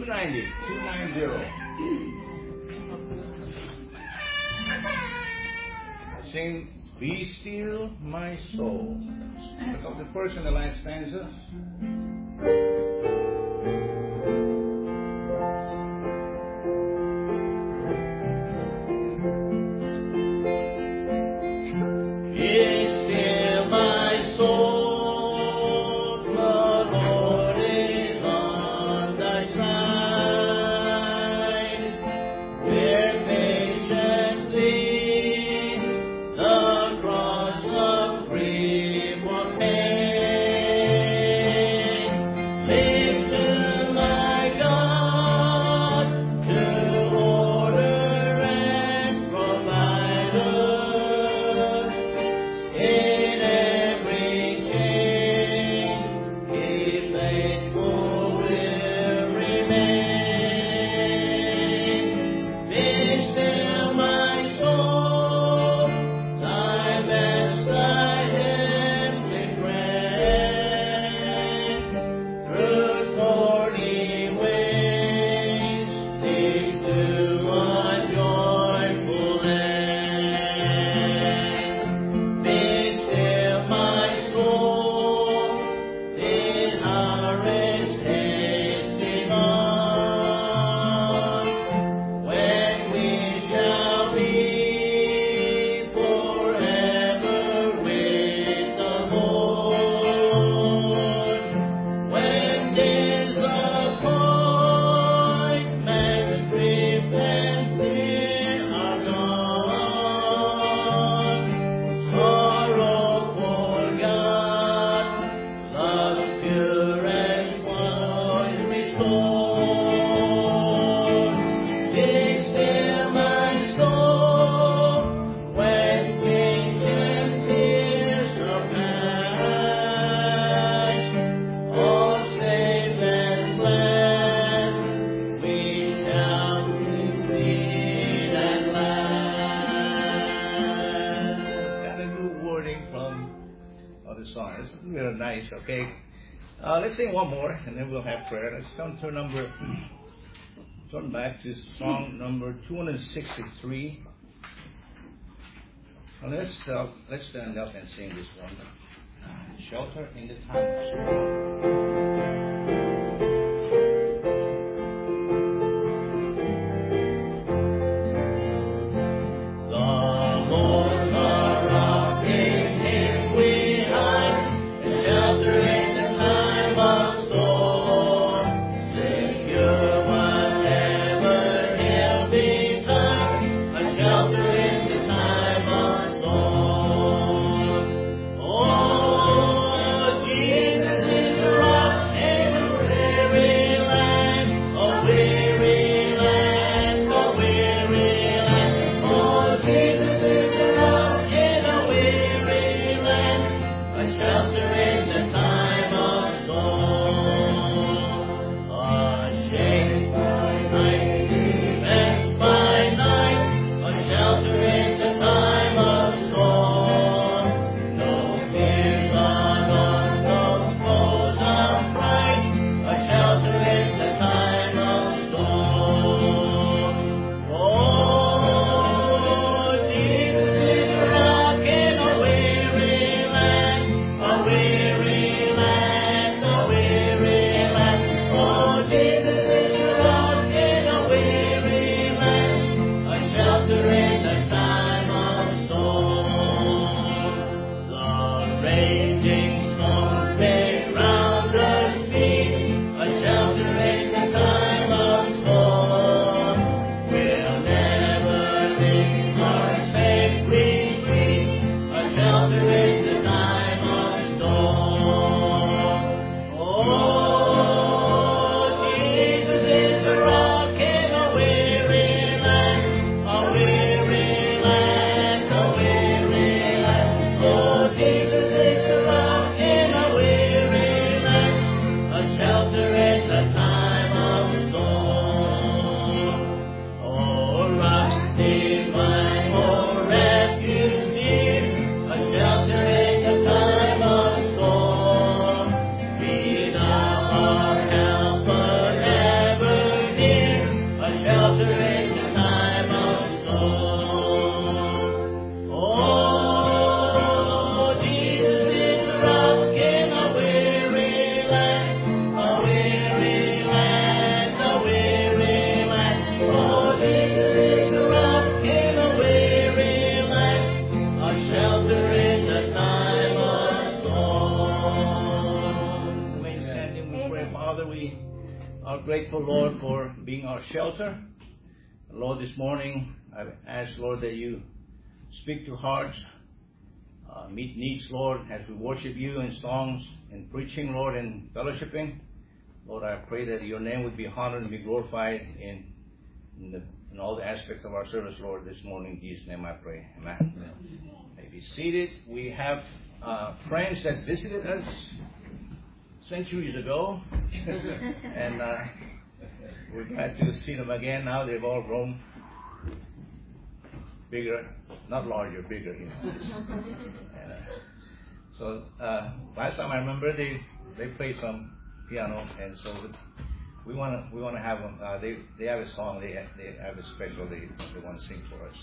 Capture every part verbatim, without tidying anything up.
two ninety, two ninety. Sing, Be Still My Soul. Look up the first and the last stanza. Okay, uh, let's sing one more, and then we'll have prayer. Let's come to number, turn back to song number two hundred sixty-three. Well, let's uh, let's stand up and sing this one. Shelter in the Time of Storm. Oh, Jesus is the rock. We're grateful, Lord, for being our shelter. Lord, this morning I ask, Lord, that you speak to hearts, uh, meet needs, Lord, as we worship you in songs, in preaching, Lord, and fellowshipping. Lord, I pray that your name would be honored and be glorified in, in, the, in all the aspects of our service, Lord, this morning. In Jesus' name I pray. Amen. Amen. May be seated. We have uh, friends that visited us centuries ago, and uh, we're glad to see them again. Now they've all grown bigger, not larger, bigger. You know. And, uh, so uh, last time I remember they they played some piano, and so we want to we want to have them. Uh, they they have a song. They they have a special. They they want to sing for us.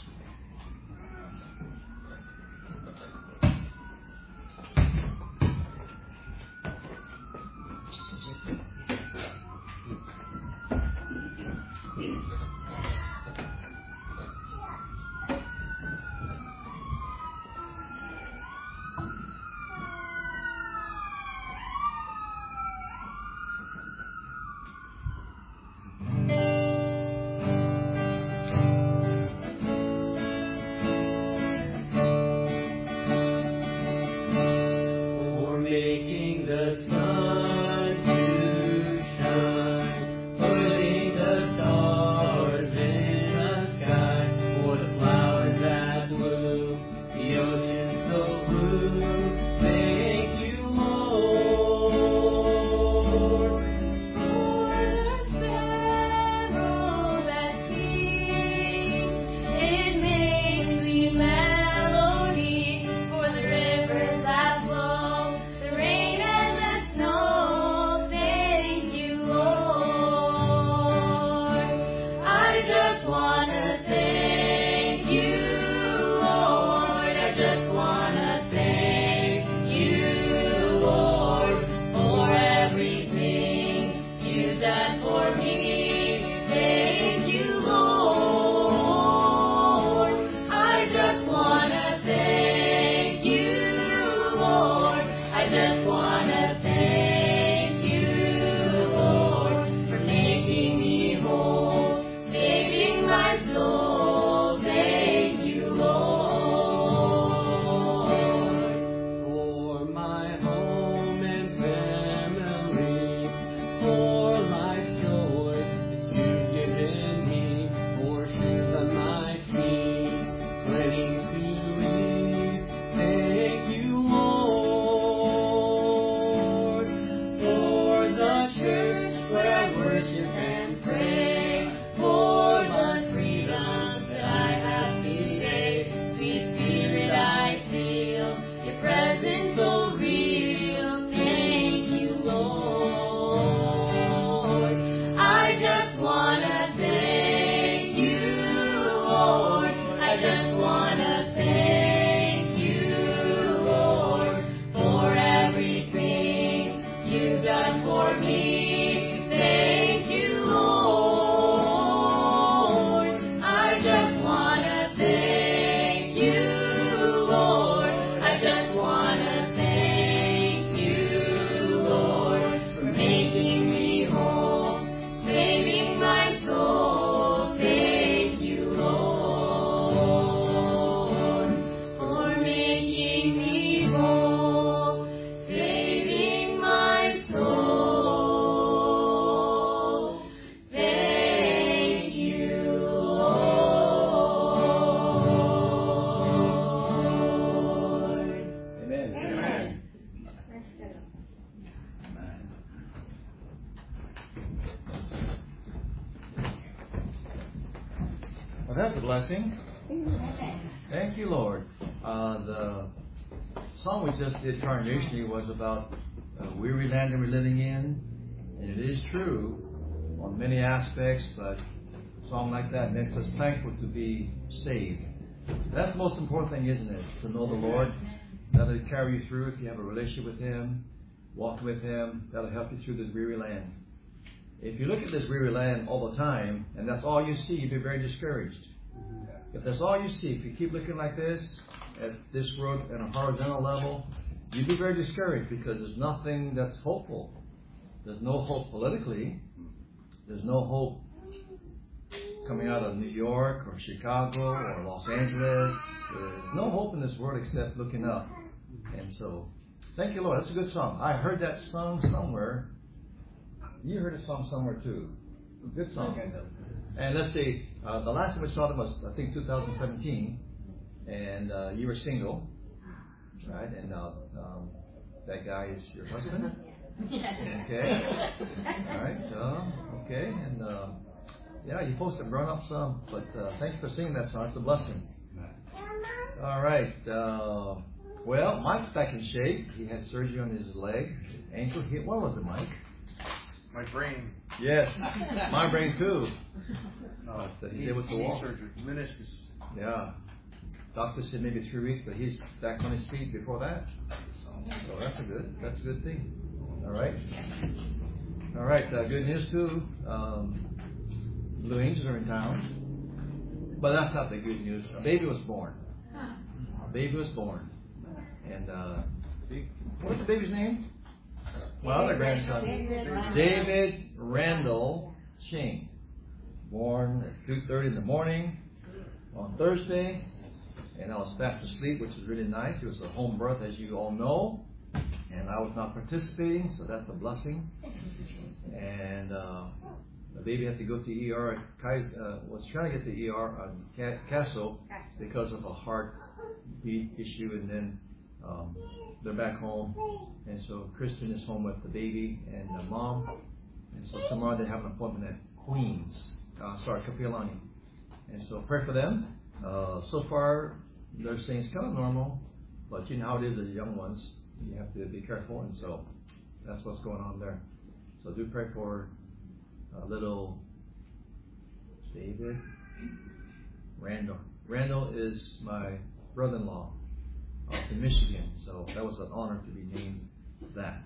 Blessing. Thank you, Lord. Uh, the song we just did congregationally was about a weary land that we're living in, and it is true on many aspects, but a song like that makes us thankful to be saved. That's the most important thing, isn't it? To know the Lord. That'll carry you through if you have a relationship with Him, walk with Him. That'll help you through this weary land. If you look at this weary land all the time, and that's all you see, you'll be very discouraged. If that's all you see, if you keep looking like this, at this world at a horizontal level, you'd be very discouraged because there's nothing that's hopeful. There's no hope politically. there's no hope coming out of New York or Chicago or Los Angeles. There's no hope in this world except looking up. And so, thank you, Lord. That's a good song. I heard that song somewhere. You heard a song somewhere too. Good song. And let's see, uh, the last time we saw them was, I think, two thousand seventeen. And uh, you were single, right? And uh, um, that guy is your husband. Okay. All right. So, okay. And uh, yeah, you folks have grown up some, but uh, thanks for singing that song. It's a blessing. All right. Uh, well, Mike's back in shape. He had surgery on his leg, ankle. He, what was it, Mike? My brain. Yes, my brain too. Uh, but he's able to walk. Surgery, meniscus. Yeah. Doctor said maybe three weeks, but he's back on his feet before that. So that's a good. That's a good thing. All right. All right. Uh, good news too. Um, Blue Angels are in town, but that's not the good news. A baby was born. A baby was born, and uh, what's the baby's name? My other grandson, David Randall Ching, born at two thirty in the morning on Thursday, and I was fast asleep, which is really nice. It was a home birth, as you all know, and I was not participating, so that's a blessing. And uh, the baby had to go to the E R. At Kais, uh, was trying to get to the E R on Castle because of a heartbeat issue, and then um, they're back home. And so Kristen is home with the baby and the mom. And so tomorrow they have an appointment at Queens. Uh, sorry, Kapiolani. And so pray for them. Uh, so far, they're saying it's kind of normal. But you know how it is as young ones. You have to be careful. And so that's what's going on there. So do pray for uh, little David Randall. Randall is my brother-in-law up in Michigan. So that was an honor to be named that.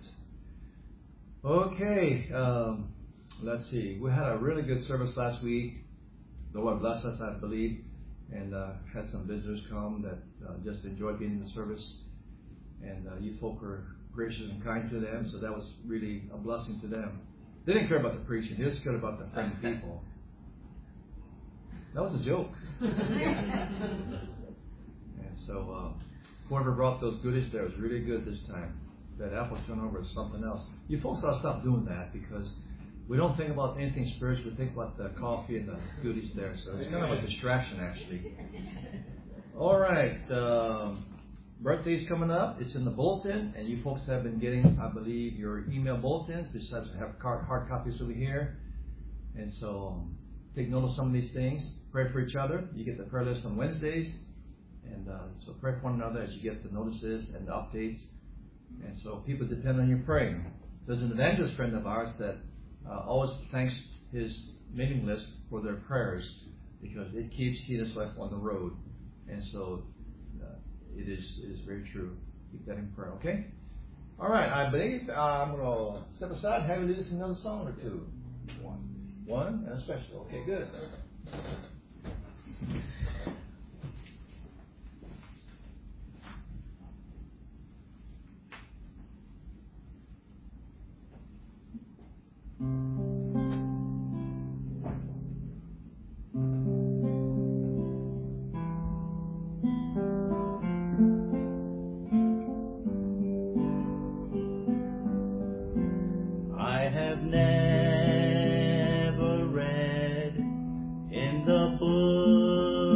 Okay, um, let's see. We had a really good service last week. The Lord blessed us, I believe, and uh, had some visitors come that uh, just enjoyed being in the service. And uh, you folk were gracious and kind to them, so that was really a blessing to them. They didn't care about the preaching; they just cared about the friendly people. That was a joke. And so, uh, whoever brought those goodies there was really good this time. That apple turnover is something else. You folks ought to stop doing that because we don't think about anything spiritual. We think about the coffee and the goodies there. So it's kind of a distraction, actually. All right. Um, birthday's coming up. It's in the bulletin. And you folks have been getting, I believe, your email bulletins. Besides, we have hard copies over here. And so um, take note of some of these things. Pray for each other. You get the prayer list on Wednesdays. And uh, so pray for one another as you get the notices and the updates. And so people depend on you praying. There's an evangelist friend of ours that uh, always thanks his mailing list for their prayers because it keeps He and His wife on the road. And so uh, it is it is very true. Keep that in prayer, okay? All right, I believe uh, I'm going to step aside and have you lead us another song or two. One. One and a special. Okay, good. I have never read in the book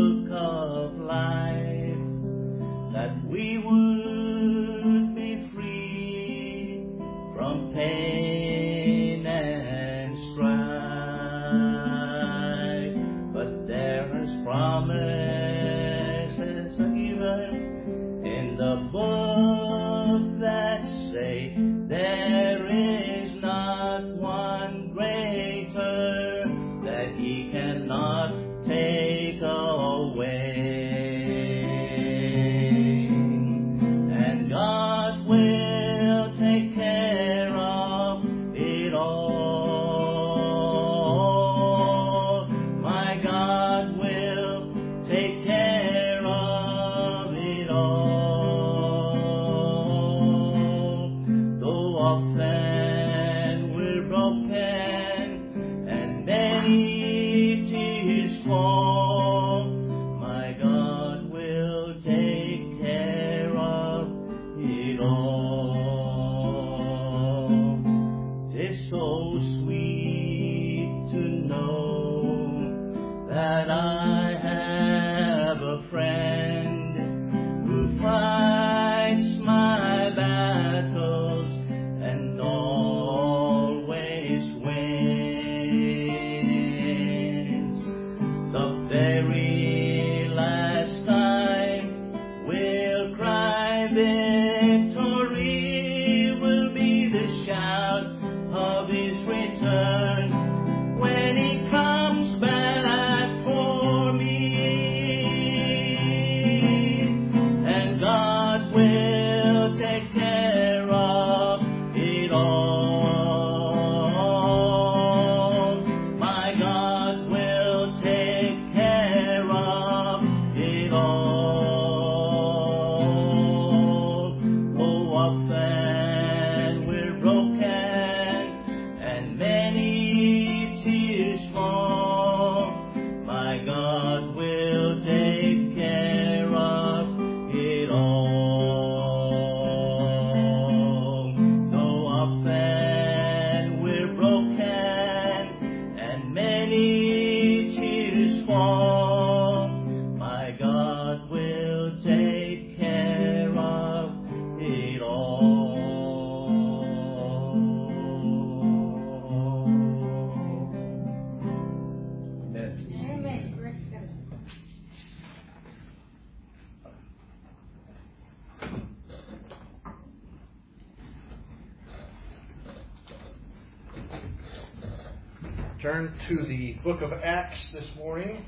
turn to the book of Acts this morning.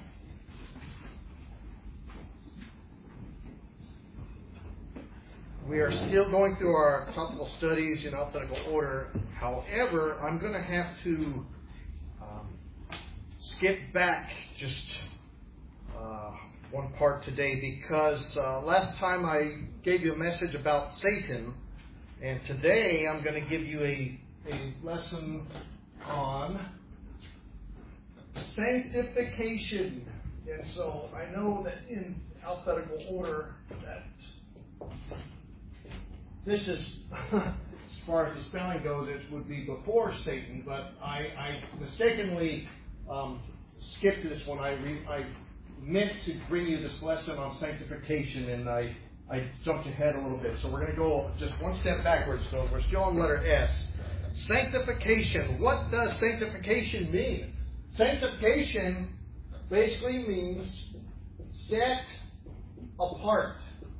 We are still going through our topical studies in alphabetical order. However, I'm going to have to um, skip back just uh, one part today because uh, last time I gave you a message about Satan, and today I'm going to give you a, a lesson on sanctification. And so I know that in alphabetical order that this is, as far as the spelling goes, it would be before Satan, but I, I mistakenly um, skipped this one. I, re, I meant to bring you this lesson on sanctification, and I, I jumped ahead a little bit. So we're going to go just one step backwards. So we're still on letter S. Sanctification. What does sanctification mean? Sanctification basically means set apart.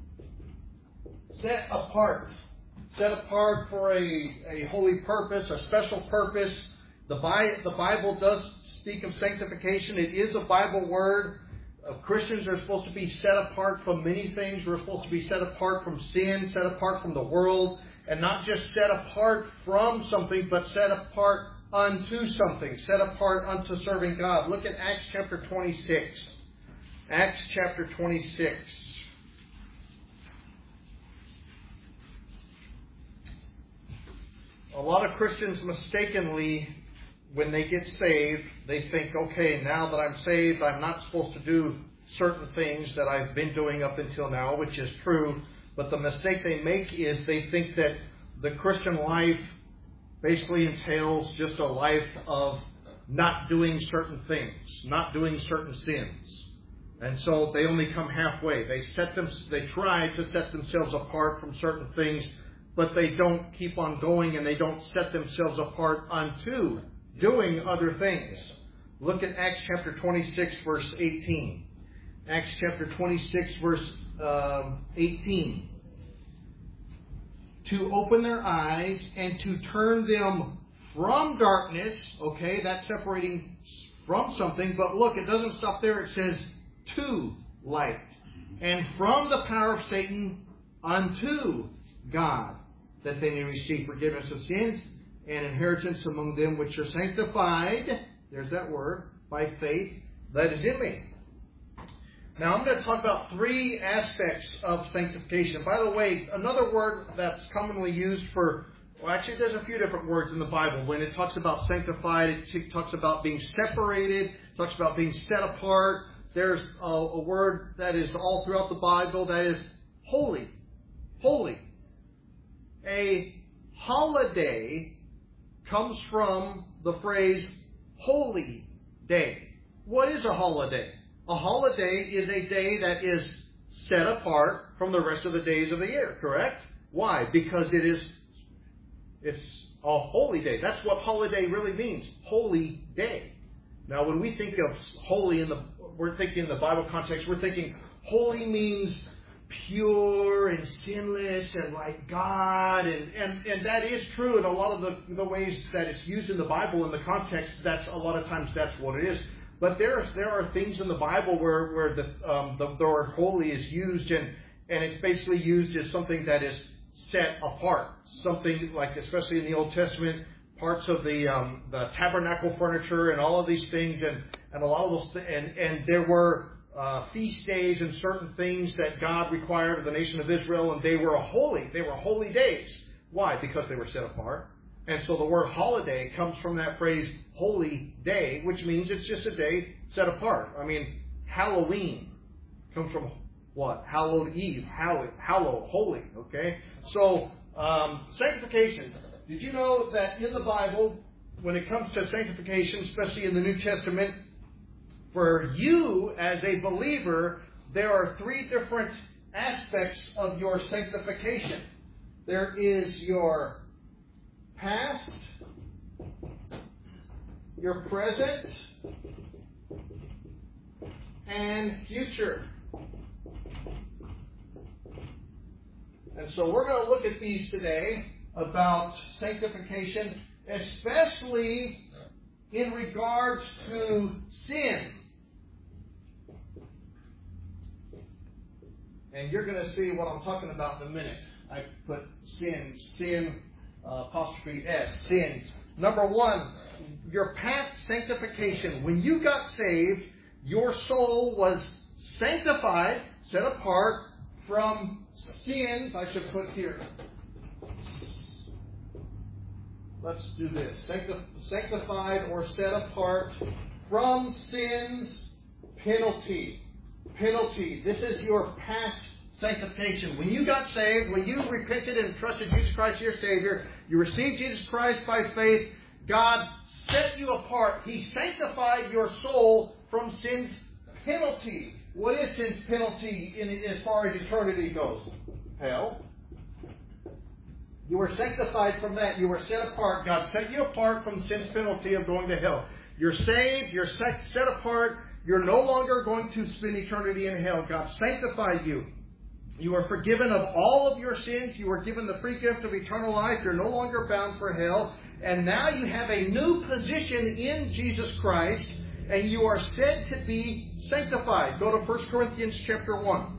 Set apart. Set apart for a, a holy purpose, a special purpose. The, Bi- the Bible does speak of sanctification. It is a Bible word. Uh, Christians are supposed to be set apart from many things. We're supposed to be set apart from sin, set apart from the world, and not just set apart from something, but set apart unto something, set apart unto serving God. Look at Acts chapter twenty-six. Acts chapter twenty-six. A lot of Christians mistakenly, when they get saved, they think, okay, now that I'm saved, I'm not supposed to do certain things that I've been doing up until now, which is true. But the mistake they make is they think that the Christian life basically entails just a life of not doing certain things, not doing certain sins. And so they only come halfway. They set them, they try to set themselves apart from certain things, but they don't keep on going and they don't set themselves apart unto doing other things. Look at Acts chapter twenty-six, verse eighteen. Acts chapter twenty-six, verse um, eighteen. To open their eyes and to turn them from darkness. Okay, that's separating from something. But look, it doesn't stop there. It says to light. And from the power of Satan unto God, that they may receive forgiveness of sins and inheritance among them which are sanctified. There's that word. By faith that is in me. Now, I'm going to talk about three aspects of sanctification. By the way, another word that's commonly used for, well, actually, there's a few different words in the Bible. When it talks about sanctified, it talks about being separated, it talks about being set apart. There's a, a word that is all throughout the Bible that is holy. Holy. A holiday comes from the phrase holy day. What is a holiday? A holiday is a day that is set apart from the rest of the days of the year, correct? Why? Because it is, it's a holy day. That's what holiday really means, holy day. Now, when we think of holy in the, we're thinking in the Bible context, we're thinking holy means pure and sinless and like God, and, and, and that is true in a lot of the, the ways that it's used in the Bible in the context. That's a lot of times that's what it is. But there, there are things in the Bible where, where the, um, the, the word holy is used, and, and it's basically used as something that is set apart. Something like, especially in the Old Testament, parts of the um, the tabernacle furniture and all of these things, and, and a lot of those, th- and, and there were uh, feast days and certain things that God required of the nation of Israel, and they were holy. They were holy days. Why? Because they were set apart. And so the word holiday comes from that phrase, holy day, which means it's just a day set apart. I mean, Halloween comes from what? Hallowed Eve. Hallowed, hallow, holy. Okay? So, um, sanctification. Did you know that in the Bible, when it comes to sanctification, especially in the New Testament, for you as a believer, there are three different aspects of your sanctification. There is your past, your present, and future. And so we're going to look at these today about sanctification, especially in regards to sin. And you're going to see what I'm talking about in a minute. I put sin, sin, uh, apostrophe S, sin. Number one, your past sanctification. When you got saved, your soul was sanctified, set apart from sins. I should put here. Let's do this. Sanctified or set apart from sin's penalty. Penalty. This is your past sanctification. When you got saved, when you repented and trusted Jesus Christ as your Savior, you received Jesus Christ by faith, God set you apart. He sanctified your soul from sin's penalty. What is sin's penalty in, as far as eternity goes? Hell. You were sanctified from that. You were set apart. God set you apart from sin's penalty of going to hell. You're saved. You're set, set apart. You're no longer going to spend eternity in hell. God sanctified you. You are forgiven of all of your sins. You are given the free gift of eternal life. You're no longer bound for hell. And now you have a new position in Jesus Christ. And you are said to be sanctified. Go to First Corinthians chapter one.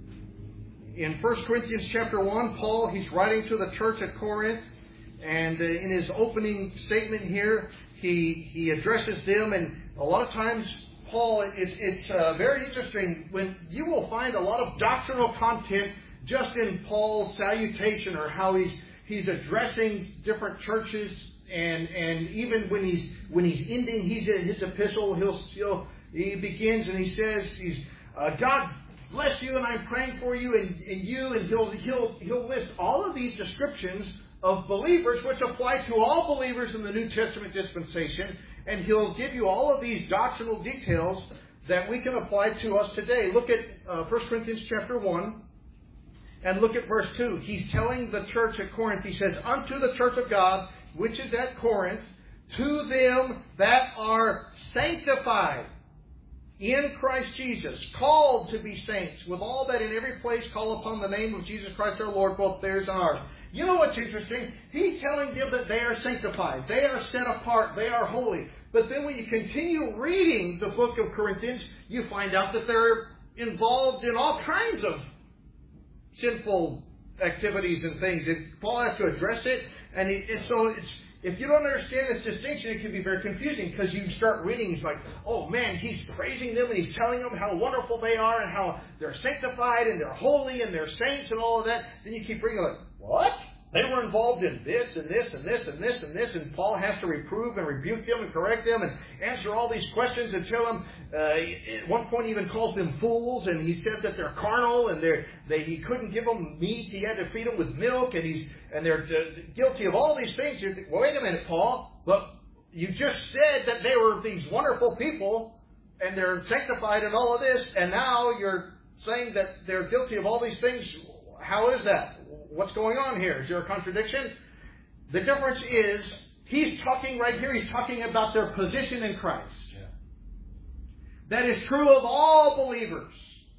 In First Corinthians chapter one, Paul, he's writing to the church at Corinth. And uh, in his opening statement here, he, he addresses them. And a lot of times, Paul, it's, it's uh, very interesting when you will find a lot of doctrinal content just in Paul's salutation or how he's he's addressing different churches, and and even when he's when he's ending his his epistle, he'll he'll he begins and he says he's uh, God bless you and I'm praying for you and, and you and he'll he'll he'll list all of these descriptions of believers which apply to all believers in the New Testament dispensation. And he'll give you all of these doctrinal details that we can apply to us today. Look at uh, First Corinthians chapter one and look at verse two. He's telling the church at Corinth, he says, unto the church of God, which is at Corinth, to them that are sanctified in Christ Jesus, called to be saints, with all that in every place call upon the name of Jesus Christ our Lord, both theirs and ours. You know what's interesting? He's telling them that they are sanctified. They are set apart. They are holy. But then when you continue reading the book of Corinthians, you find out that they're involved in all kinds of sinful activities and things. And Paul has to address it. And, he, and so it's, if you don't understand this distinction, it can be very confusing because you start reading, he's like, oh man, he's praising them and he's telling them how wonderful they are and how they're sanctified and they're holy and they're saints and all of that. Then you keep reading like, what? They were involved in this and this and this and this and this, and Paul has to reprove and rebuke them and correct them and answer all these questions and tell them. Uh, at one point, he even calls them fools, and he says that they're carnal and they're they he couldn't give them meat; he had to feed them with milk, and he's and they're uh, guilty of all these things. You think, well, wait a minute, Paul, but you just said that they were these wonderful people and they're sanctified and all of this, and now you're saying that they're guilty of all these things. How is that? What's going on here? Is there a contradiction? The difference is, he's talking right here, he's talking about their position in Christ. Yeah. That is true of all believers.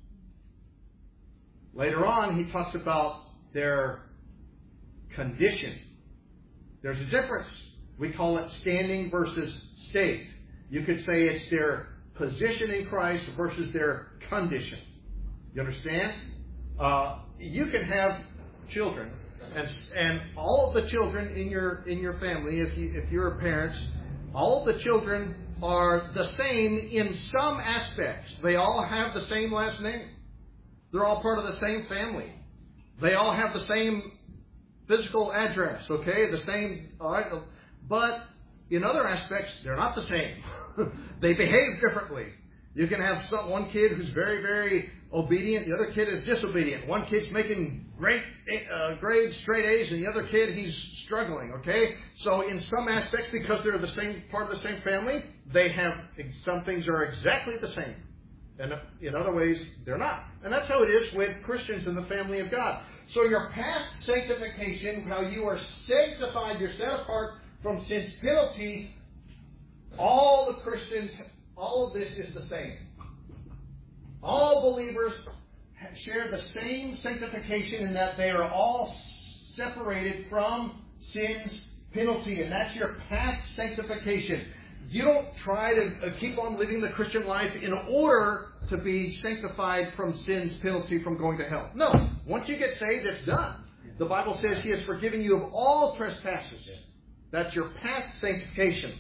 Later on, he talks about their condition. There's a difference. We call it standing versus state. You could say it's their position in Christ versus their condition. You understand? Uh, you can have children, and and all of the children in your in your family, if you if you're parents, all of the children are the same in some aspects. They all have the same last name. They're all part of the same family. They all have the same physical address. Okay, the same. All right, but in other aspects, they're not the same. They behave differently. You can have some, one kid who's very, very obedient. The other kid is disobedient. One kid's making great uh, grades, straight A's, and the other kid, he's struggling. Okay? So in some aspects, because they're the same part of the same family, they have, some things are exactly the same. And in other ways, they're not. And that's how it is with Christians in the family of God. So your past sanctification, how you are sanctified, you're set apart from sin's penalty, all the Christians, all of this is the same. All believers share the same sanctification in that they are all separated from sin's penalty. And that's your past sanctification. you don't try to uh, keep on living the Christian life in order to be sanctified from sin's penalty from going to hell. No. Once you get saved, it's done. The Bible says He has forgiven you of all trespasses. That's your past sanctification.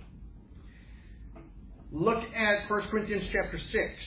Look at First Corinthians chapter six.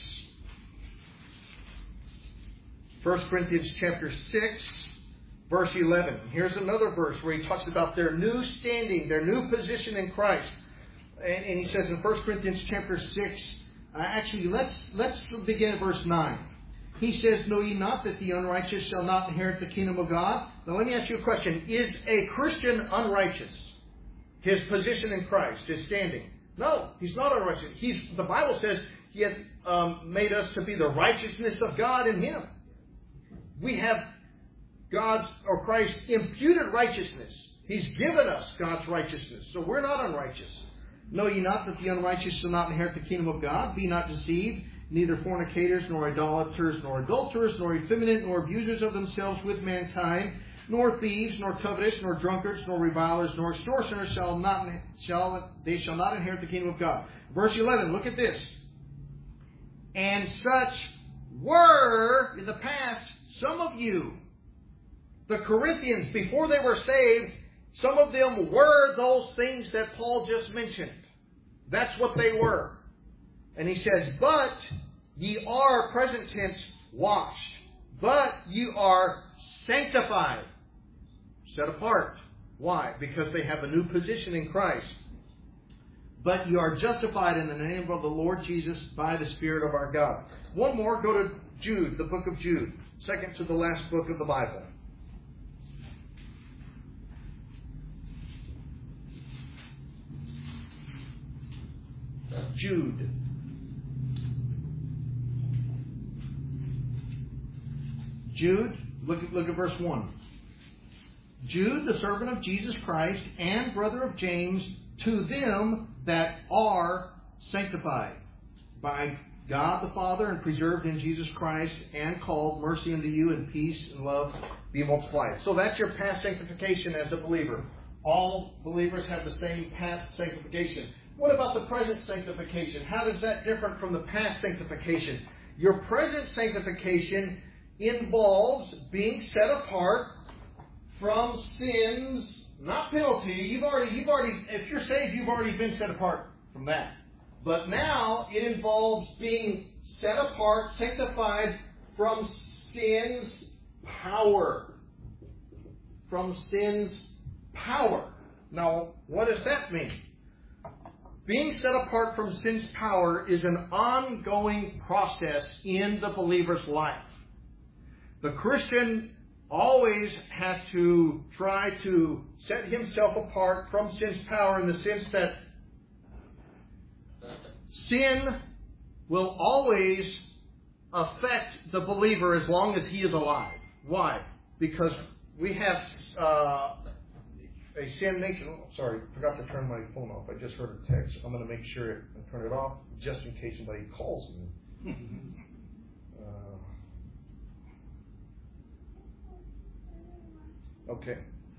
First Corinthians chapter six, verse eleven. Here's another verse where he talks about their new standing, their new position in Christ. And, and he says in First Corinthians chapter six, uh, actually, let's let's begin at verse nine. He says, "Know ye not that the unrighteous shall not inherit the kingdom of God?" Now let me ask you a question. Is a Christian unrighteous? His position in Christ, his standing? No, he's not unrighteous. He's, the Bible says He has um, made us to be the righteousness of God in Him. We have God's, or Christ's imputed righteousness. He's given us God's righteousness. So we're not unrighteous. "Know ye not that the unrighteous shall not inherit the kingdom of God? Be not deceived. Neither fornicators, nor idolaters, nor adulterers, nor effeminate, nor abusers of themselves with mankind, nor thieves, nor covetous, nor drunkards, nor revilers, nor extortioners shall not shall they shall not inherit the kingdom of God." Verse eleven, look at this. "And such were, in the past, some of you." The Corinthians, before they were saved, some of them were those things that Paul just mentioned. That's what they were. And he says, "But ye are," present tense, "washed. But you are sanctified." Set apart. Why? Because they have a new position in Christ. "But you are justified in the name of the Lord Jesus by the Spirit of our God." One more, go to Jude, the book of Jude. Second to the last book of the Bible. Jude. Jude, look at, look at verse one. "Jude, the servant of Jesus Christ and brother of James, to them that are sanctified by God the Father and preserved in Jesus Christ and called, mercy unto you and peace and love be multiplied." So that's your past sanctification as a believer. All believers have the same past sanctification. What about the present sanctification? How is that different from the past sanctification? Your present sanctification involves being set apart from sin's, not penalty. You've already, you've already, if you're saved, you've already been set apart from that. But now it involves being set apart, sanctified from sin's power. From sin's power. Now, what does that mean? Being set apart from sin's power is an ongoing process in the believer's life. The Christian always has to try to set himself apart from sin's power in the sense that sin will always affect the believer as long as he is alive. Why? Because we have uh, a sin nature. Oh, sorry, forgot to turn my phone off. I just heard a text. I'm going to make sure I turn it off just in case somebody calls me. uh, okay.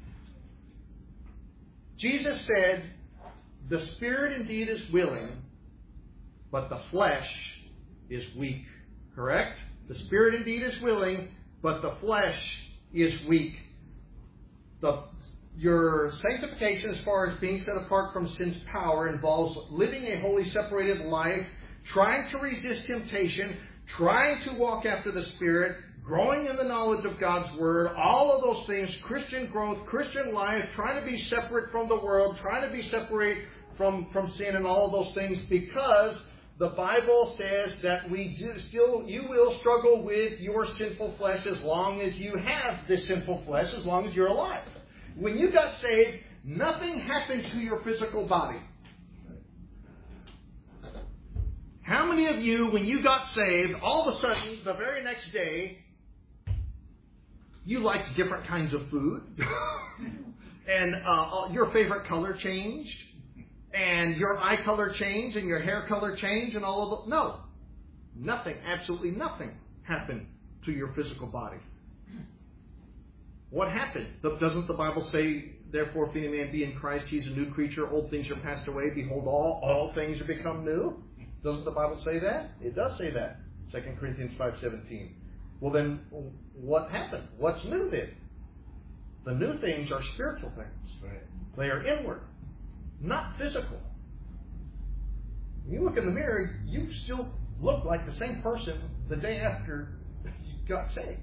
Jesus said, "The spirit indeed is willing, but the flesh is weak." Correct? The spirit indeed is willing, but the flesh is weak. The Your sanctification, as far as being set apart from sin's power, involves living a holy, separated life, trying to resist temptation, trying to walk after the Spirit, growing in the knowledge of God's Word, all of those things, Christian growth, Christian life, trying to be separate from the world, trying to be separate from, from sin and all of those things, because the Bible says that we do still, you will struggle with your sinful flesh as long as you have this sinful flesh, as long as you're alive. When you got saved, nothing happened to your physical body. How many of you, when you got saved, all of a sudden, the very next day, you liked different kinds of food, and uh, your favorite color changed, and your eye color changed, and your hair color changed, and all of the... No. Nothing, absolutely nothing happened to your physical body. what happened? Doesn't the Bible say, therefore, if any man be in Christ, he's a new creature. Old things are passed away. Behold, all, all things are become new. Doesn't the Bible say that? It does say that. Second Corinthians five seventeen. Well, then, what happened? What's new then? The new things are spiritual things. Right. They are inward, not physical. When you look in the mirror, you still look like the same person the day after you got saved.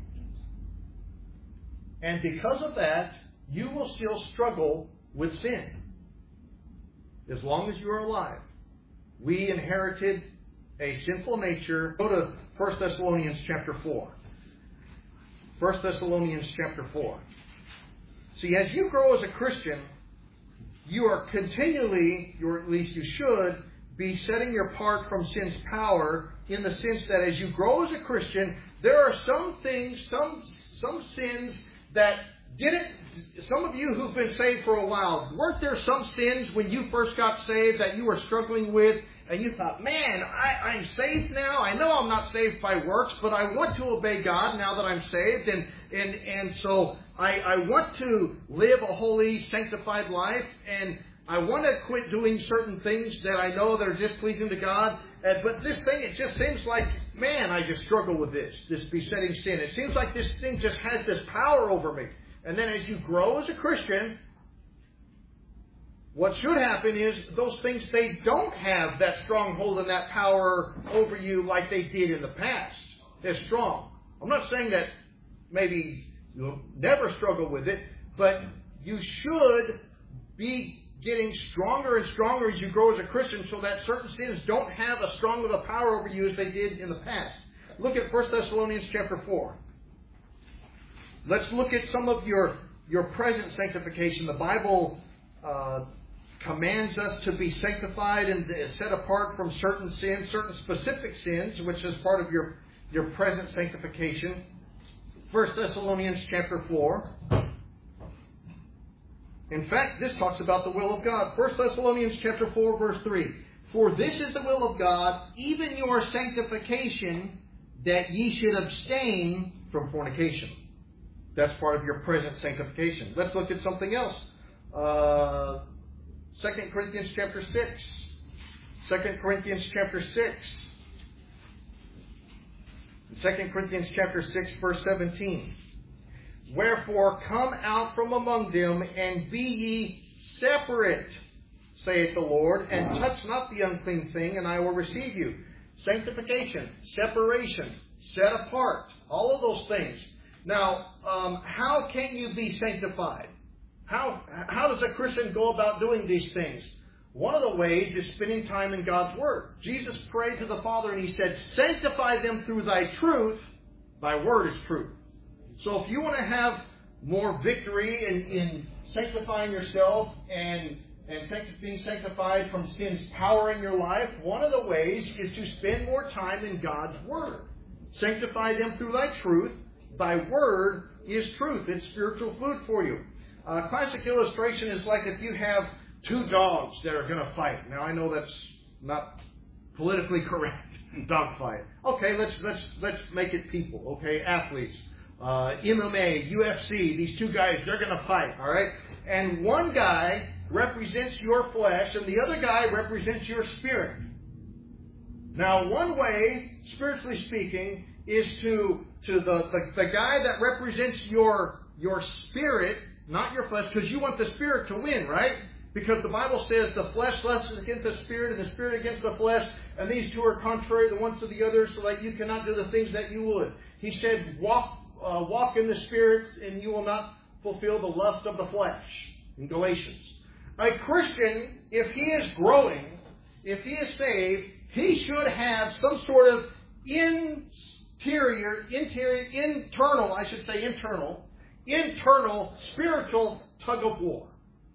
And because of that, you will still struggle with sin. As long as you are alive. We inherited a sinful nature. Go to First Thessalonians chapter four. First Thessalonians chapter four. See, as you grow as a Christian, you are continually, or at least you should, be setting your part from sin's power, in the sense that as you grow as a Christian, there are some things, some some sins that didn't, some of you who've been saved for a while, weren't there some sins when you first got saved that you were struggling with, and you thought, man, I, I'm saved now. I know I'm not saved by works, but I want to obey God now that I'm saved, and and and so I, I want to live a holy, sanctified life, and I want to quit doing certain things that I know that are displeasing to God. Uh, but this thing, it just seems like, man, I just struggle with this, this besetting sin. It seems like this thing just has this power over me. And then as you grow as a Christian, what should happen is those things, they don't have that stronghold and that power over you like they did in the past. They're strong. I'm not saying that maybe you'll never struggle with it, but you should be getting stronger and stronger as you grow as a Christian, so that certain sins don't have as strong of a power over you as they did in the past. Look at First Thessalonians chapter four. Let's look at some of your, your present sanctification. The Bible uh, commands us to be sanctified and set apart from certain sins, certain specific sins, which is part of your, your present sanctification. First Thessalonians chapter four. In fact, this talks about the will of God. First Thessalonians chapter four, verse three. For this is the will of God, even your sanctification, that ye should abstain from fornication. That's part of your present sanctification. Let's look at something else. Uh, Second Corinthians chapter six. Second Corinthians chapter six. Second Corinthians chapter six, verse seventeen. Wherefore come out from among them, and be ye separate, saith the Lord, and touch not the unclean thing, and I will receive you. Sanctification, separation, set apart, all of those things. Now, um, how can you be sanctified? How, how does a Christian go about doing these things? One of the ways is spending time in God's Word. Jesus prayed to the Father, and He said, sanctify them through thy truth. Thy word is truth. So if you want to have more victory in, in sanctifying yourself and, and sancti- being sanctified from sin's power in your life, one of the ways is to spend more time in God's Word. Sanctify them through thy truth. Thy word is truth. It's spiritual food for you. A classic illustration is like if you have two dogs that are going to fight. Now, I know that's not politically correct. Dog fight. Okay, let's let's let's make it people. Okay, athletes. Uh, M M A, U F C, these two guys, they're going to fight, all right? And one guy represents your flesh, and the other guy represents your spirit. Now, one way, spiritually speaking, is to to the, the, the guy that represents your, your spirit, not your flesh, because you want the spirit to win, right? Because the Bible says the flesh lusts against the spirit, and the spirit against the flesh, and these two are contrary the one to the other, so that you cannot do the things that you would. He said, walk Uh, walk in the Spirit, and you will not fulfill the lust of the flesh, in Galatians. A Christian, if he is growing, if he is saved, he should have some sort of interior, interior, internal, I should say internal, internal spiritual tug of war.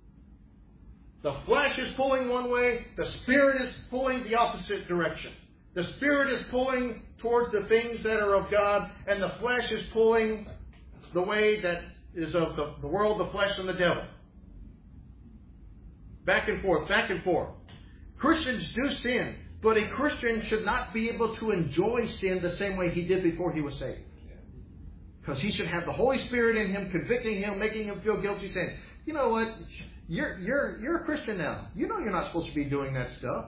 The flesh is pulling one way, the Spirit is pulling the opposite direction. The Spirit is pulling towards the things that are of God, and the flesh is pulling the way that is of the, the world, the flesh, and the devil. Back and forth, back and forth. Christians do sin, but a Christian should not be able to enjoy sin the same way he did before he was saved. Because he should have the Holy Spirit in him, convicting him, making him feel guilty, saying, you know what, you're, you're, you're a Christian now. You know you're not supposed to be doing that stuff.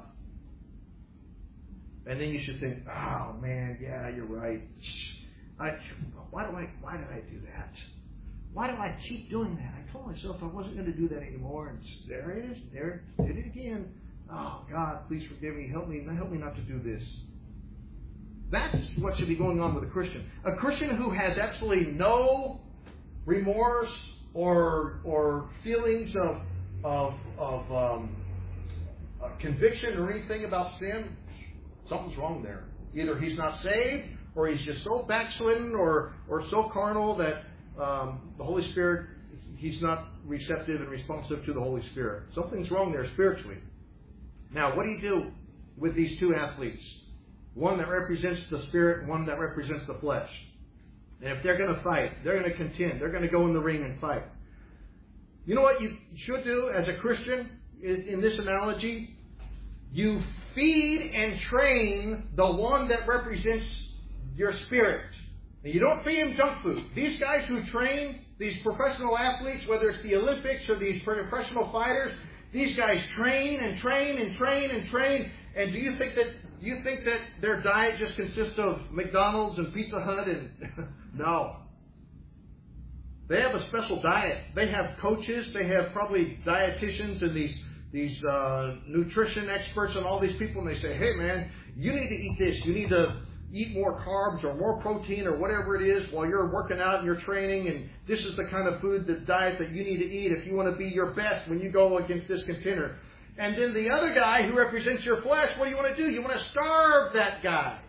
And then you should think, oh man, yeah, you're right. I, why do I, why did I do that? Why do I keep doing that? I told myself I wasn't going to do that anymore, and there it is. There, did it again. Oh God, please forgive me. Help me, help me not to do this. That's what should be going on with a Christian. A Christian who has absolutely no remorse or or feelings of of of um, uh, conviction or anything about sin. Something's wrong there. Either he's not saved, or he's just so backslidden, or or so carnal that um, the Holy Spirit, he's not receptive and responsive to the Holy Spirit. Something's wrong there spiritually. Now, what do you do with these two athletes? One that represents the Spirit, one that represents the flesh. And if they're going to fight, they're going to contend, they're going to go in the ring and fight. You know what you should do as a Christian in this analogy? You feed and train the one that represents your spirit. And you don't feed him junk food. These guys who train, these professional athletes, whether it's the Olympics or these professional fighters, these guys train and train and train and train. And do you think that do you think that their diet just consists of McDonald's and Pizza Hut? And no. They have a special diet. They have coaches. They have probably dietitians and these these uh, nutrition experts and all these people. And they say, hey, man, you need to eat this. You need to eat more carbs or more protein or whatever it is while you're working out and you're training. And this is the kind of food, the diet that you need to eat if you want to be your best when you go against this contender. And then the other guy who represents your flesh, what do you want to do? You want to starve that guy.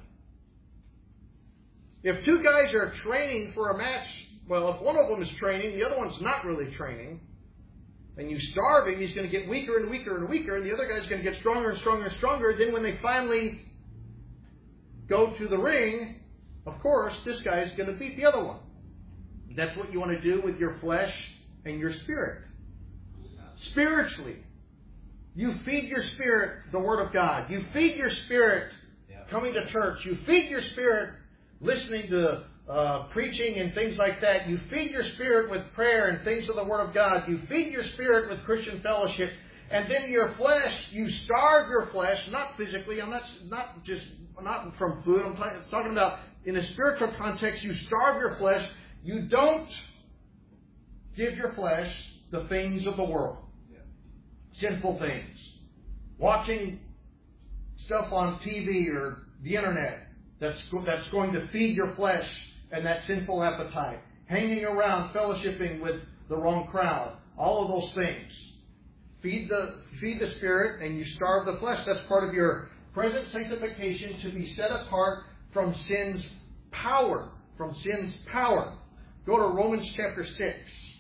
If two guys are training for a match, well, if one of them is training, the other one's not really training, and you starve him, he's going to get weaker and weaker and weaker, and the other guy's going to get stronger and stronger and stronger. Then when they finally go to the ring, of course, this guy is going to beat the other one. That's what you want to do with your flesh and your spirit. Spiritually, you feed your spirit the Word of God. You feed your spirit coming to church. You feed your spirit listening to uh, preaching and things like that. You feed your spirit with prayer and things of the Word of God. You feed your spirit with Christian fellowship. And then your flesh, you starve your flesh, not physically. I'm not, not just not from food. I'm talking, talking about in a spiritual context. You starve your flesh. You don't give your flesh the things of the world. Sinful things. Watching stuff on T V or the internet that's, that's going to feed your flesh and that sinful appetite. Hanging around, fellowshipping with the wrong crowd. All of those things. Feed the, feed the spirit and you starve the flesh. That's part of your present sanctification, to be set apart from sin's power. From sin's power. Go to Romans chapter six.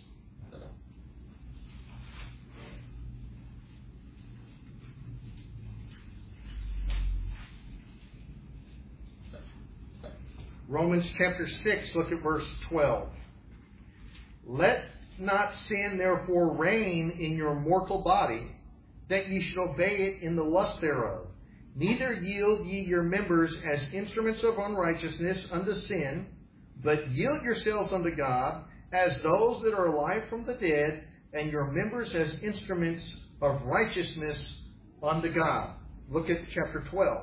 Romans chapter six, look at verse twelve. Let not sin therefore reign in your mortal body, that ye should obey it in the lust thereof. Neither yield ye your members as instruments of unrighteousness unto sin, but yield yourselves unto God as those that are alive from the dead, and your members as instruments of righteousness unto God. Look at chapter twelve.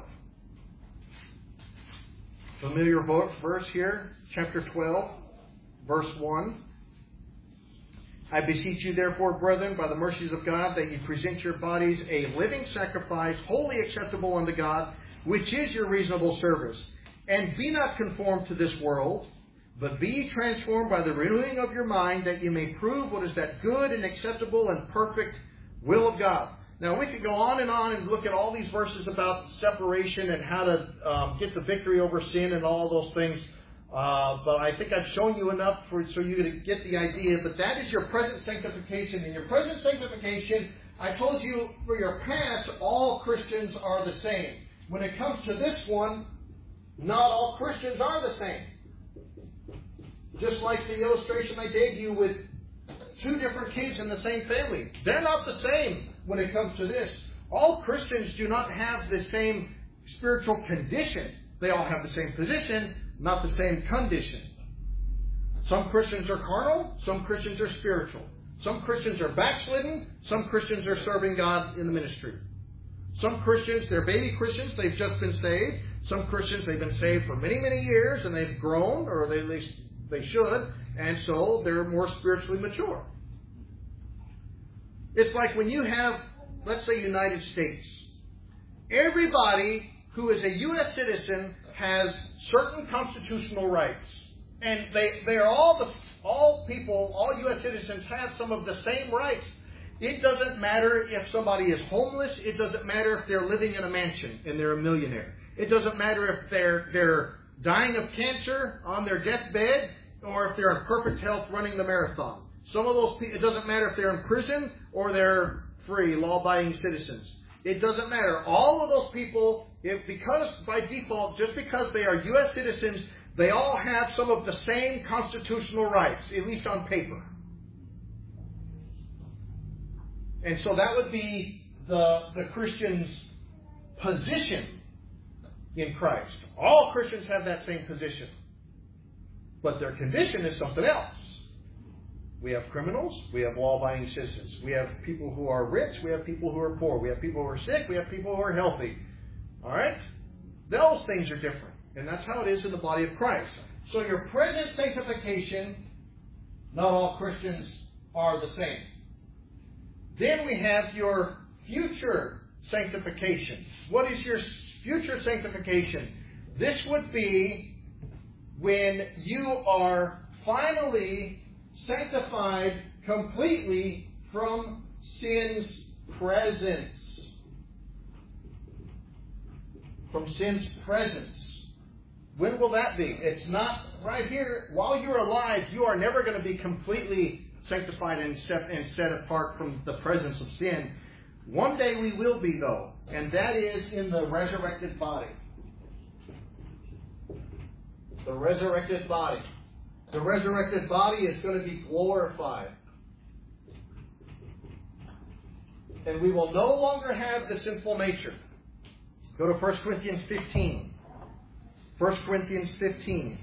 Familiar verse here, chapter twelve, verse one. I beseech you, therefore, brethren, by the mercies of God, that ye present your bodies a living sacrifice, wholly acceptable unto God, which is your reasonable service. And be not conformed to this world, but be ye transformed by the renewing of your mind, that ye may prove what is that good and acceptable and perfect will of God. Now, we could go on and on and look at all these verses about separation and how to um, get the victory over sin and all those things. Uh, but I think I've shown you enough for so you to get the idea. But that is your present sanctification. In your present sanctification, I told you for your past, all Christians are the same. When it comes to this one, not all Christians are the same. Just like the illustration I gave you with two different kids in the same family. They're not the same when it comes to this. All Christians do not have the same spiritual condition. They all have the same position, not the same condition. Some Christians are carnal, some Christians are spiritual. Some Christians are backslidden, some Christians are serving God in the ministry. Some Christians, they're baby Christians, they've just been saved. Some Christians, they've been saved for many, many years, and they've grown, or they, at least they should, and so they're more spiritually mature. It's like when you have, let's say, United States. Everybody who is a U S citizen has certain constitutional rights. And they, they are all the all people, all U S citizens have some of the same rights. It doesn't matter if somebody is homeless. It doesn't matter if they're living in a mansion and they're a millionaire. It doesn't matter if they're they're dying of cancer on their deathbed or if they're in perfect health running the marathon. Some of those people, it doesn't matter if they're in prison or they're free, law-abiding citizens. It doesn't matter. All of those people, if because by default, just because they are U S citizens, they all have some of the same constitutional rights, at least on paper. And so that would be the, the Christian's position in Christ. All Christians have that same position. But their condition is something else. We have criminals, we have law-abiding citizens. We have people who are rich, we have people who are poor. We have people who are sick, we have people who are healthy. All right? Those things are different. And that's how it is in the body of Christ. So your present sanctification, not all Christians are the same. Then we have your future sanctification. What is your future sanctification? This would be when you are finally sanctified completely from sin's presence. From sin's presence. When will that be? It's not right here. While you're alive, you are never going to be completely sanctified and set, and set apart from the presence of sin. One day we will be, though, and that is in the resurrected body. The resurrected body. The resurrected body is going to be glorified. And we will no longer have the sinful nature. Go to First Corinthians fifteen. First Corinthians fifteen.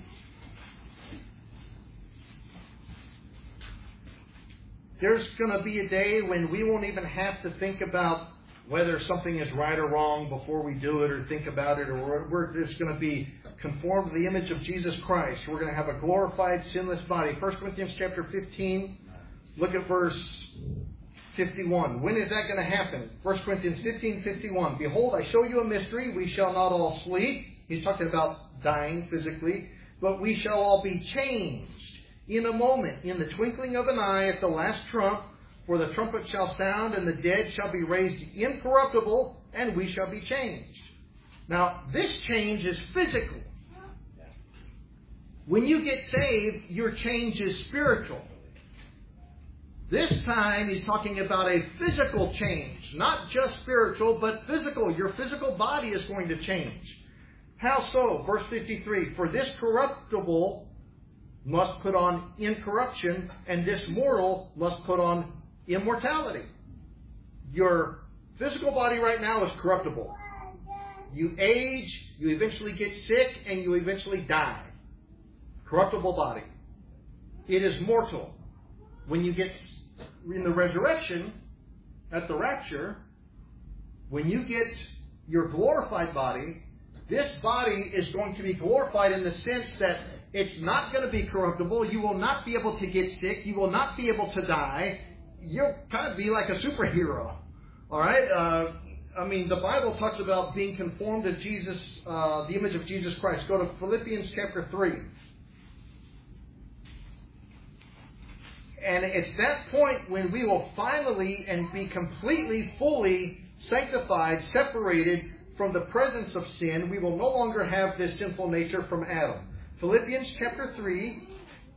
There's going to be a day when we won't even have to think about whether something is right or wrong before we do it or think about it, or we're just going to be conformed to the image of Jesus Christ. We're going to have a glorified, sinless body. First Corinthians chapter fifteen, look at verse fifty-one. When is that going to happen? First Corinthians fifteen, fifty-one. Behold, I show you a mystery. We shall not all sleep. He's talking about dying physically. But we shall all be changed in a moment, in the twinkling of an eye, at the last trump. For the trumpet shall sound, and the dead shall be raised incorruptible, and we shall be changed. Now, this change is physical. When you get saved, your change is spiritual. This time, he's talking about a physical change. Not just spiritual, but physical. Your physical body is going to change. How so? Verse fifty-three. For this corruptible must put on incorruption, and this mortal must put on immortality. Your physical body right now is corruptible. You age, you eventually get sick, and you eventually die. Corruptible body. It is mortal. When you get in the resurrection, at the rapture, when you get your glorified body, this body is going to be glorified in the sense that it's not going to be corruptible. You will not be able to get sick. You will not be able to die. You'll kind of be like a superhero. All right? Uh, I mean, the Bible talks about being conformed to Jesus, uh, the image of Jesus Christ. Go to Philippians chapter three. And it's that point when we will finally and be completely, fully sanctified, separated from the presence of sin. We will no longer have this sinful nature from Adam. Philippians chapter three.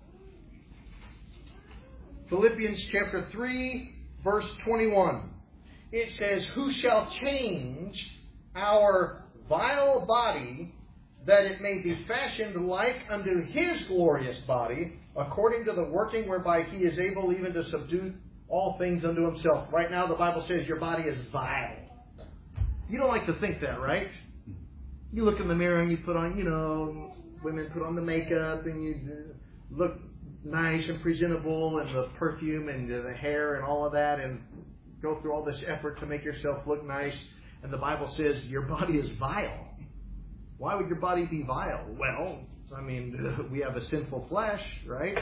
Philippians chapter three, verse twenty-one. It says, who shall change our vile body, that it may be fashioned like unto his glorious body, according to the working whereby he is able even to subdue all things unto himself. Right now the Bible says your body is vile. You don't like to think that, right? You look in the mirror and you put on, you know, women put on the makeup and you look nice and presentable and the perfume and the hair and all of that and go through all this effort to make yourself look nice. And the Bible says your body is vile. Why would your body be vile? Well, I mean, we have a sinful flesh, right?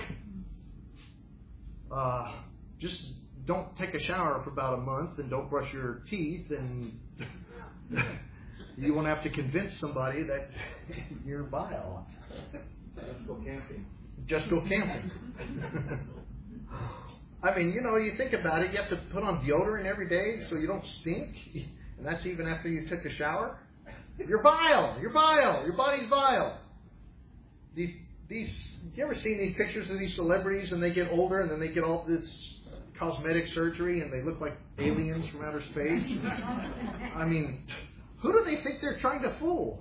Uh, just don't take a shower for about a month and don't brush your teeth, and you won't have to convince somebody that you're vile. Just go camping. Just go camping. I mean, you know, you think about it, you have to put on deodorant every day so you don't stink. And that's even after you took a shower. You're vile. You're vile. Your body's vile. These, these, you ever seen these pictures of these celebrities and they get older and then they get all this cosmetic surgery and they look like aliens from outer space? I mean, who do they think they're trying to fool?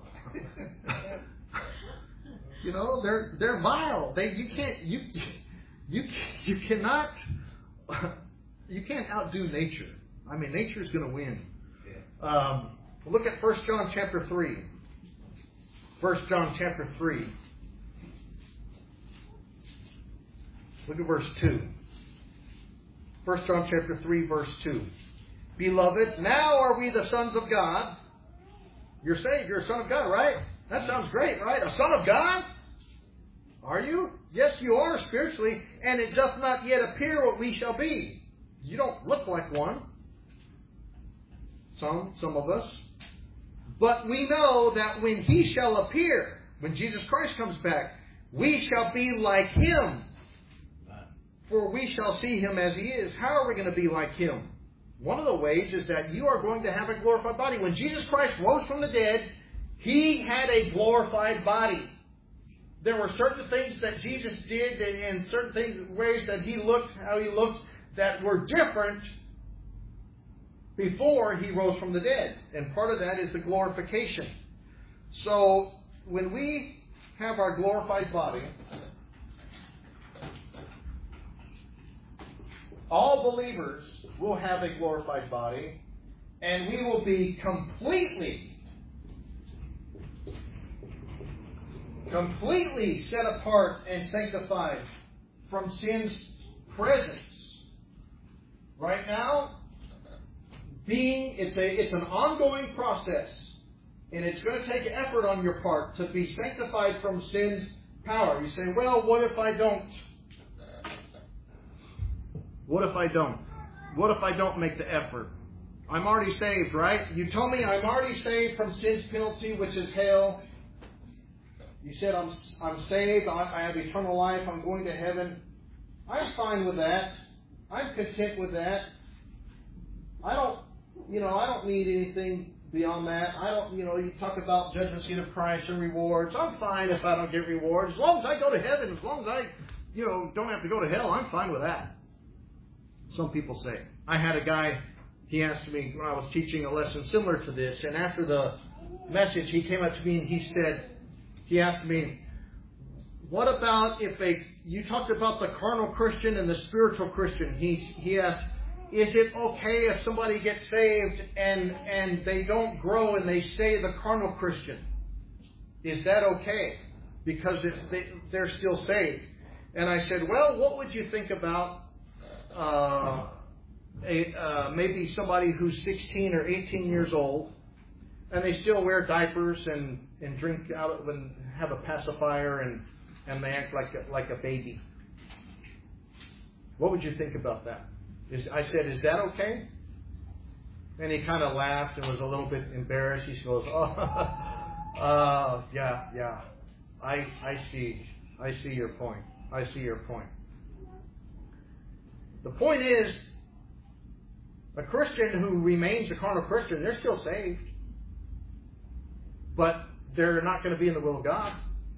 You know, they're they're vile. They you can't you you you cannot you can't outdo nature. I mean, nature's going to win. Um, look at First John chapter three. First John chapter three. Look at verse two. First John chapter three, verse two. Beloved, now are we the sons of God. You're saved. You're a son of God, right? That sounds great, right? A son of God? Are you? Yes, you are spiritually, and it doth not yet appear what we shall be. You don't look like one. Some, some of us. But we know that when He shall appear, when Jesus Christ comes back, we shall be like Him. For we shall see Him as He is. How are we going to be like Him? One of the ways is that you are going to have a glorified body. When Jesus Christ rose from the dead, He had a glorified body. There were certain things that Jesus did and certain things, ways that He looked, how He looked, that were different before He rose from the dead. And part of that is the glorification. So, when we have our glorified body, all believers will have a glorified body, and we will be completely completely set apart and sanctified from sin's presence. Right now, being it's a it's an ongoing process, and it's going to take effort on your part to be sanctified from sin's power. You say, well, what if I don't? What if I don't? What if I don't make the effort? I'm already saved, right? You told me I'm already saved from sin's penalty, which is hell. You said I'm I'm saved. I have eternal life. I'm going to heaven. I'm fine with that. I'm content with that. I don't, you know, I don't need anything beyond that. I don't, you know, you talk about judgment seat of Christ and rewards. I'm fine if I don't get rewards. As long as I go to heaven, as long as I, you know, don't have to go to hell, I'm fine with that. Some people say. I had a guy, he asked me when I was teaching a lesson similar to this, and after the message, he came up to me and he said, he asked me, what about if a, you talked about the carnal Christian and the spiritual Christian. He, he asked, is it okay if somebody gets saved and, and they don't grow and they stay the carnal Christian? Is that okay? Because if they, they're still saved. And I said, well, what would you think about uh, a, uh, maybe somebody who's sixteen or eighteen years old and they still wear diapers and, and drink out and have a pacifier and, and they act like a, like a baby? What would you think about that? Is, I said, is that okay? And he kind of laughed and was a little bit embarrassed. He goes, oh, uh, yeah, yeah. I I see. I see your point. I see your point. The point is, a Christian who remains a carnal Christian, they're still saved. But they're not going to be in the will of God.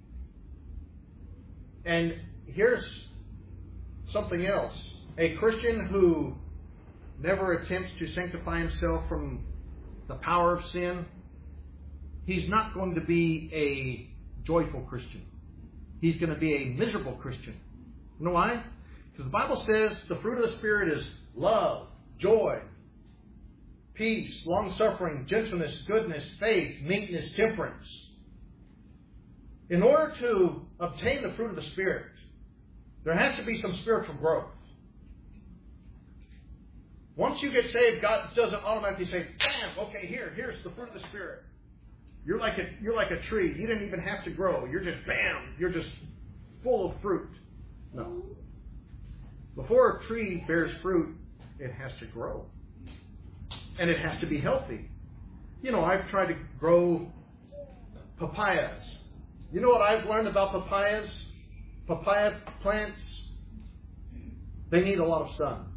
And here's something else. A Christian who never attempts to sanctify himself from the power of sin, he's not going to be a joyful Christian. He's going to be a miserable Christian. You know why? Because the Bible says the fruit of the Spirit is love, joy, peace, long-suffering, gentleness, goodness, faith, meekness, temperance. In order to obtain the fruit of the Spirit, There has to be some spiritual growth. Once you get saved, God doesn't automatically say, bam, okay, here, here's the fruit of the Spirit. You're like a you're like a tree. You didn't even have to grow. You're just bam, you're just full of fruit. No. Before a tree bears fruit, it has to grow. And it has to be healthy. You know, I've tried to grow papayas. You know what I've learned about papayas? Papaya plants, they need a lot of sun.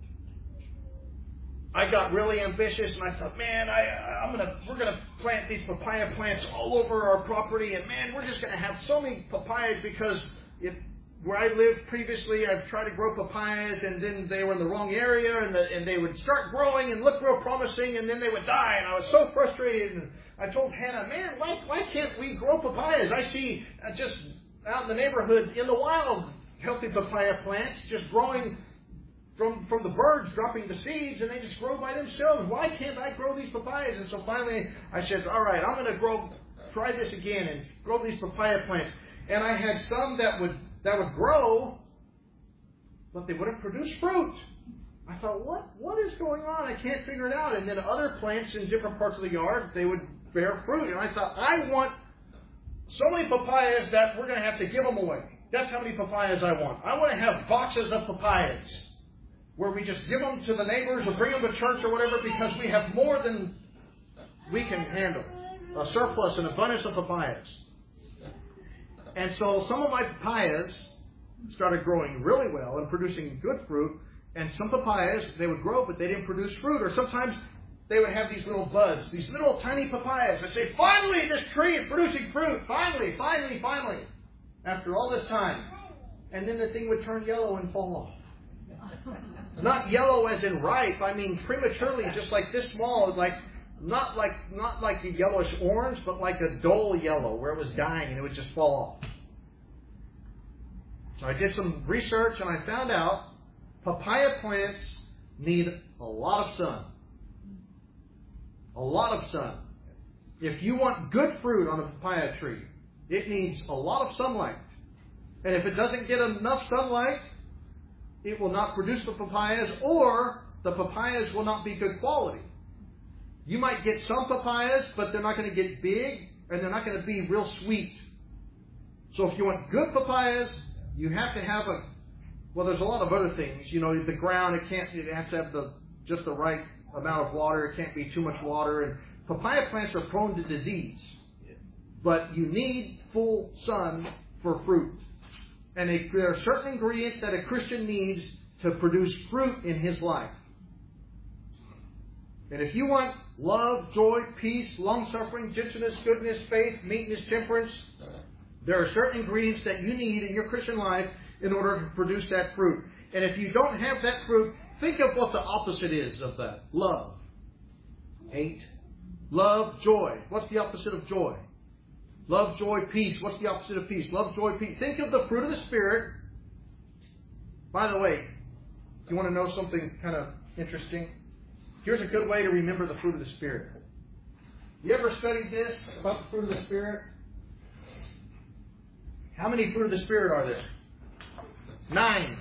I got really ambitious and I thought, man, I, I'm gonna, we're gonna plant these papaya plants all over our property, and man, we're just gonna have so many papayas because if where I lived previously, I've tried to grow papayas, and then they were in the wrong area, and, the, and they would start growing and look real promising, and then they would die, and I was so frustrated. And I told Hannah, man, why why can't we grow papayas? I see uh, just out in the neighborhood in the wild healthy papaya plants just growing. From from the birds dropping the seeds, and they just grow by themselves. Why can't I grow these papayas? And so finally I said, all right, I'm going to grow, try this again and grow these papaya plants. And I had some that would that would grow, but they wouldn't produce fruit. I thought, what what is going on? I can't figure it out. And then other plants in different parts of the yard, they would bear fruit. And I thought, I want so many papayas that we're going to have to give them away. That's how many papayas I want. I want to have boxes of papayas, where we just give them to the neighbors or bring them to church or whatever, because we have more than we can handle. A surplus, an abundance of papayas. And so some of my papayas started growing really well and producing good fruit. And some papayas, they would grow, but they didn't produce fruit. Or sometimes they would have these little buds, these little tiny papayas. I say, finally, this tree is producing fruit. Finally, finally, finally. After all this time. And then the thing would turn yellow and fall off. Not yellow as in ripe, I mean prematurely, just like this small, like not like not like a yellowish orange, but like a dull yellow where it was dying and it would just fall off. So I did some research and I found out papaya plants need a lot of sun. A lot of sun. If you want good fruit on a papaya tree, it needs a lot of sunlight. And if it doesn't get enough sunlight, it will not produce the papayas, or the papayas will not be good quality. You might get some papayas, but they're not going to get big, and they're not going to be real sweet. So if you want good papayas, you have to have a, well, there's a lot of other things. You know, the ground, it can't, it has to have the just the right amount of water. It can't be too much water. And papaya plants are prone to disease. But you need full sun for fruit. And they, there are certain ingredients that a Christian needs to produce fruit in his life. And if you want love, joy, peace, long-suffering, gentleness, goodness, faith, meekness, temperance, there are certain ingredients that you need in your Christian life in order to produce that fruit. And if you don't have that fruit, think of what the opposite is of that. Love. Hate. Love, joy. What's the opposite of joy? Love, joy, peace. What's the opposite of peace? Love, joy, peace. Think of the fruit of the Spirit. By the way, you want to know something kind of interesting? Here's a good way to remember the fruit of the Spirit. You ever studied this about the fruit of the Spirit? How many fruit of the Spirit are there? Nine.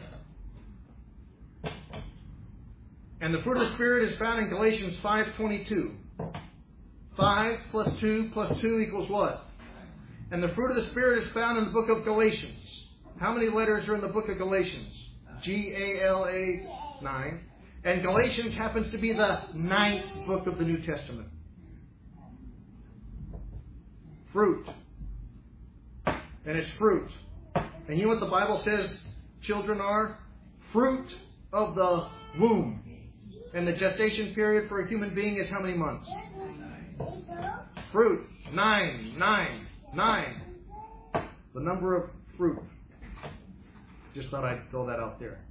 And the fruit of the Spirit is found in Galatians five twenty-two. Five plus two plus two equals what? And the fruit of the Spirit is found in the book of Galatians. How many letters are in the book of Galatians? G A L A, nine. And Galatians happens to be the ninth book of the New Testament. Fruit. And it's fruit. And you know what the Bible says children are? Fruit of the womb. And the gestation period for a human being is how many months? Fruit. Nine. Nine. Nine. The number of fruit. Just thought I'd throw that out there.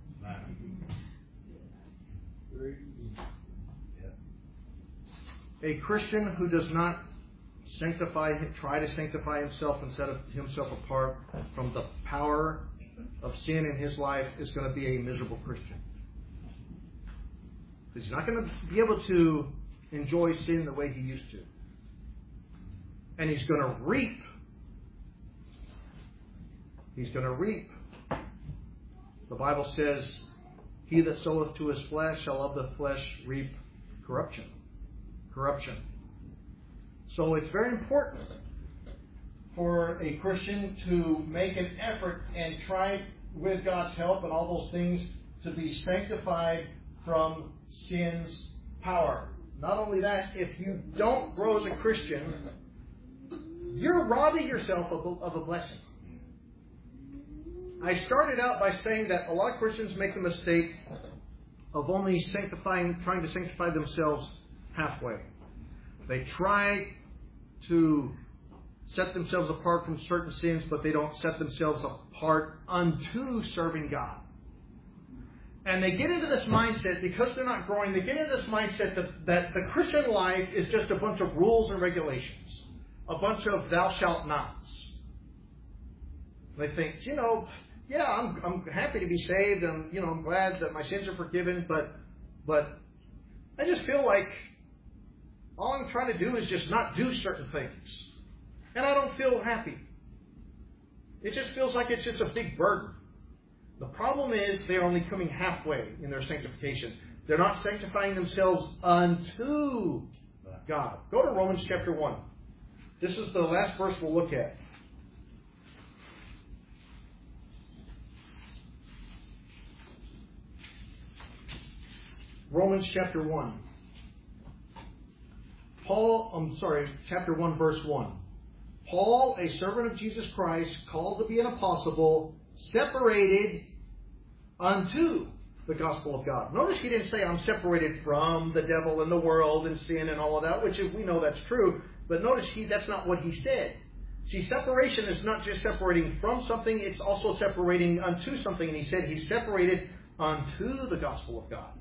A Christian who does not sanctify, try to sanctify himself and set himself apart from the power of sin in his life is going to be a miserable Christian. He's not going to be able to enjoy sin the way he used to. And he's going to reap. He's going to reap The Bible says, he that soweth to his flesh shall of the flesh reap corruption. Corruption. So it's very important for a Christian to make an effort and try, with God's help and all those things, to be sanctified from sin's power. Not only that, if you don't grow as a Christian, you're robbing yourself of a, of a blessing. I started out by saying that a lot of Christians make the mistake of only sanctifying, trying to sanctify themselves halfway. They try to set themselves apart from certain sins, but they don't set themselves apart unto serving God. And they get into this mindset, because they're not growing, they get into this mindset that, that the Christian life is just a bunch of rules and regulations. A bunch of thou shalt nots. They think, you know, yeah, I'm I'm happy to be saved, and you know, I'm glad that my sins are forgiven, but but I just feel like all I'm trying to do is just not do certain things. And I don't feel happy. It just feels like it's just a big burden. The problem is they're only coming halfway in their sanctification. They're not sanctifying themselves unto God. Go to Romans chapter one. This is the last verse we'll look at. Romans chapter one. Paul, I'm sorry, chapter one, verse one. Paul, a servant of Jesus Christ, called to be an apostle, separated unto the gospel of God. Notice he didn't say, I'm separated from the devil and the world and sin and all of that, which we know that's true. But notice he that's not what he said. See, separation is not just separating from something, it's also separating unto something. And he said he's separated unto the gospel of God.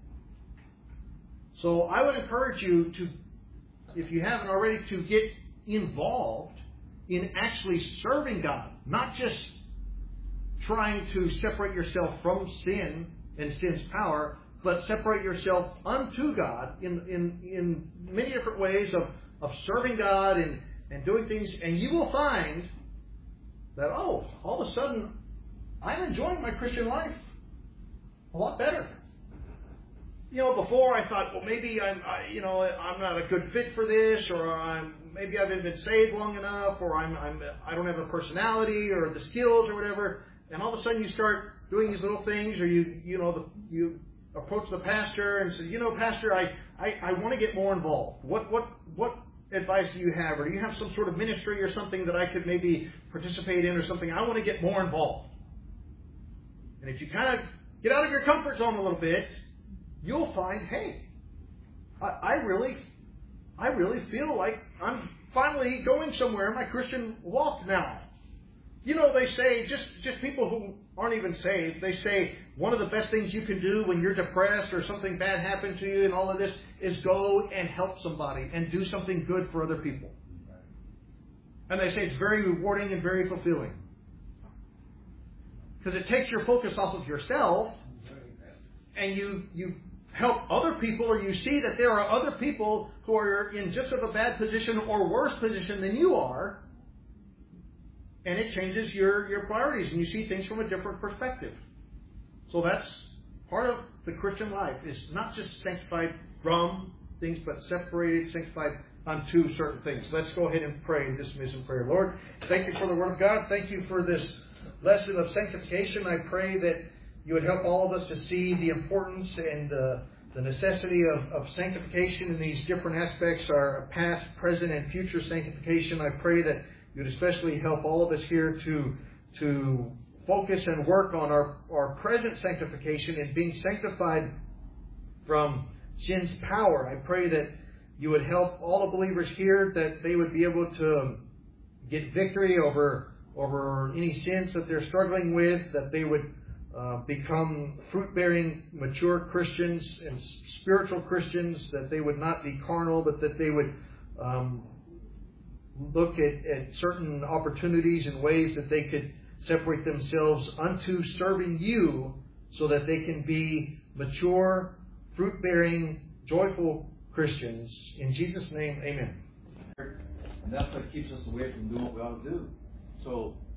So I would encourage you to, if you haven't already, to get involved in actually serving God. Not just trying to separate yourself from sin and sin's power, but separate yourself unto God in, in, in many different ways of, of serving God and, and doing things. And you will find that, oh, all of a sudden, I'm enjoying my Christian life a lot better. You know, before I thought, well, maybe I'm, I, you know, I'm not a good fit for this, or I'm maybe I haven't been saved long enough, or I'm, I'm, I don't have the personality or the skills or whatever. And all of a sudden, you start doing these little things, or you, you know, the, you approach the pastor and say, you know, Pastor, I, I, I want to get more involved. What, what, what advice do you have, or do you have some sort of ministry or something that I could maybe participate in, or something? I want to get more involved. And if you kind of get out of your comfort zone a little bit, you'll find, hey, I, I really, I really feel like I'm finally going somewhere in my Christian walk now. You know, they say, just, just people who aren't even saved, they say one of the best things you can do when you're depressed or something bad happened to you and all of this is go and help somebody and do something good for other people. And they say it's very rewarding and very fulfilling. Because it takes your focus off of yourself, and you, you help other people, or you see that there are other people who are in just of a bad position or worse position than you are. And it changes your, your priorities, and you see things from a different perspective. So that's part of the Christian life, is not just sanctified from things, but separated, sanctified unto certain things. Let's go ahead and pray and dismiss in prayer. Lord, thank you for the Word of God. Thank you for this lesson of sanctification. I pray that you would help all of us to see the importance and uh, the necessity of, of sanctification in these different aspects, our past, present, and future sanctification. I pray that you would especially help all of us here to, to focus and work on our, our present sanctification and being sanctified from sin's power. I pray that you would help all the believers here, that they would be able to get victory over, over any sins that they're struggling with, that they would uh, become fruit-bearing, mature Christians and spiritual Christians, that they would not be carnal, but that they would um, look at, at certain opportunities and ways that they could separate themselves unto serving you, so that they can be mature, fruit-bearing, joyful Christians. In Jesus' name, amen. And that's what keeps us away from doing what we ought to do. So